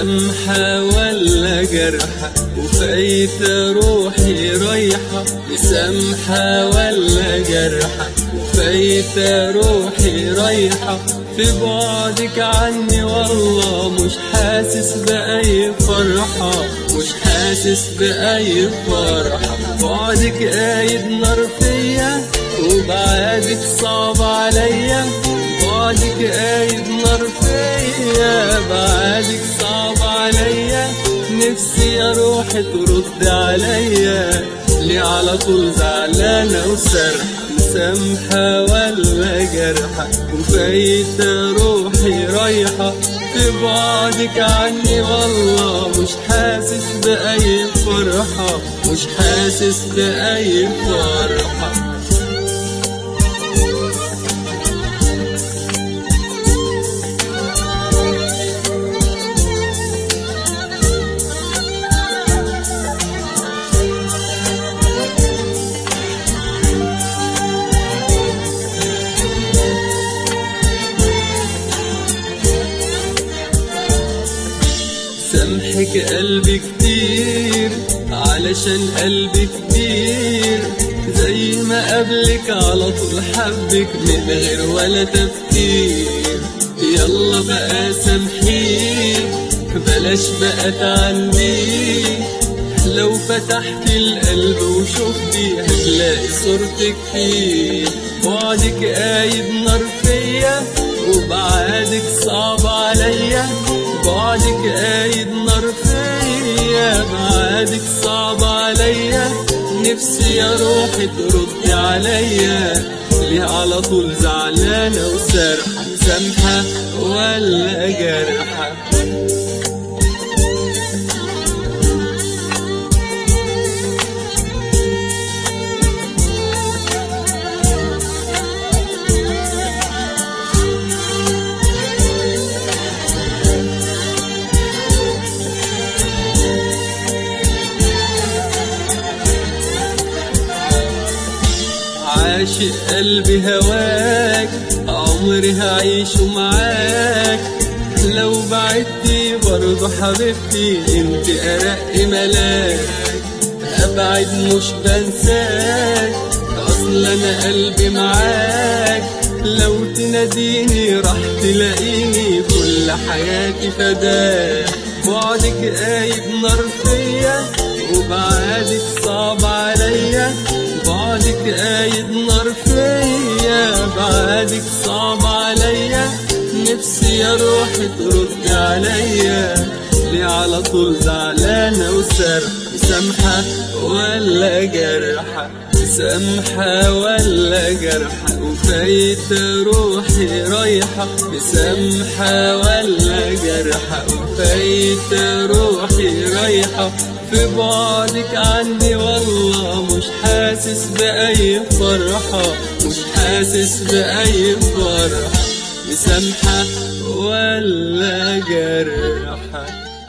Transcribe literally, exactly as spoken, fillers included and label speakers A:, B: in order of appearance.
A: مسامحة ولا جرحة وفايتة روحي رايحة؟ مسامحة ولا جرحة وفايتة روحي رايحة؟ في بعدك عني والله مش حاسس بأي فرحة، مش حاسس بأي فرحة. بعدك قايد نار فيا وبعادك صعب عليا، بعدك قايد نار فيا بعادك صعب عليا. نفسي يا روحي ترد عليا، ليه على طول زعلانة وسرحة؟ مسامحة ولا جرحة وفايتة روحي رايحة؟ في بعدك عني والله مش حاسس بأي فرحة، مش حاسس بأي فرحة. سامحك قلبي كتير علشان قلبي كبير، زي ما قبلك على طول حبك من غير ولا تفكير. يلا بقى سامحيك بلاش بقى تعنديك، لو فتحت القلب وشفتي هتلاقي صورتك فيه. بعدك قايد نار فيا وبعادك صعب عليا، بعدك قايد نار فيا بعادك صعب عليا. نفسي يا روحي تردي عليا، ليه على طول زعلانة وسرحة؟ مسامحة ولا جرحة؟ عاشق قلبي هواك عمري هعيشه معاك، لو بعدتي برضه حبيبتي انت ارق ملاك. ابعد مش بنساك اصل انا قلبي معاك، لو تناديني راح تلاقيني كل حياتي فداك. بعدك قايد نار فيا وبعادك صعب عليا، بعدك قايد نار فيا بعادك صعب عليا. نفسي يا روحي ترد عليا، ليه على طول زعلانة وسرحة؟ مسامحة ولا جرحة؟ مسامحة ولا جرحة وفايتة روحي رايحة؟ مسامحة ولا جرحة وفايتة روحي رايحة؟ في بعدك عني والله مش حاسس بأي فرحة، مش حاسس بأي فرحة. مسامحة ولا جرحة؟